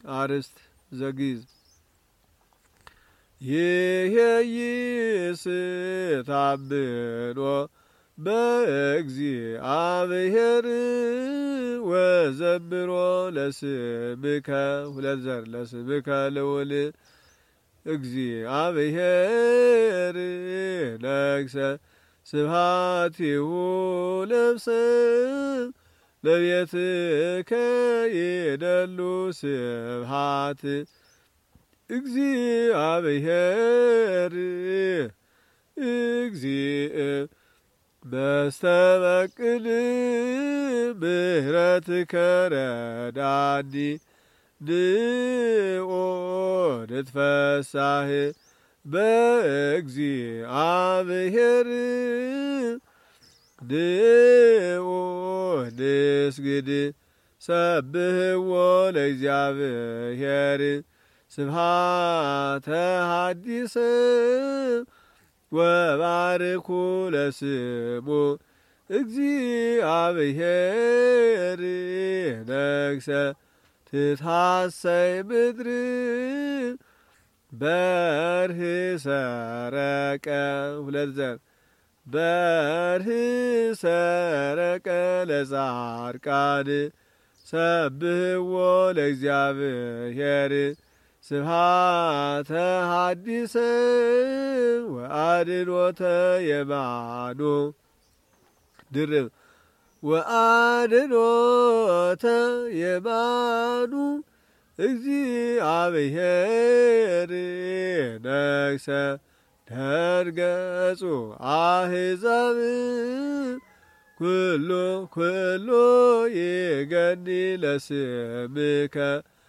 አርስት ዘግይዝ ይሄይስ ታብኖ በእግዚአብሔር ወዘምሮ ለስምከ ሁለት ዘር ለስምከ ልዑል እግዚአብሔር ነግሰ ስብሐቲሁ ለብሰ ለቤትከ ይደሉ ስብሐት እግዚአብሔር በስተበቅል ምህረትከ ረዳኒ ንኦ ንትፈሳህ በእግዚአብሔር ንኦ ንስግድ ሰብህዎ ለእግዚአብሔር ስብሐተ ሐዲስ ወባርኩ ለስሙ እግዚአብሔር ነግሰ ትታሰይ ምድር በርህ ሰረቀ ሁለት ዘር በርህ ሰረቀ ለጻድቃን ሰብህዎ ለእግዚአብሔር ስብሐተ ሐዲስ ወአድኅኖተ የማኑ ድርብ ወአድኅኖተ የማኑ እግዚአብሔር ነግሰ ደርገጹ አሕዛብ ኩሉ ይገኒ ለስምከ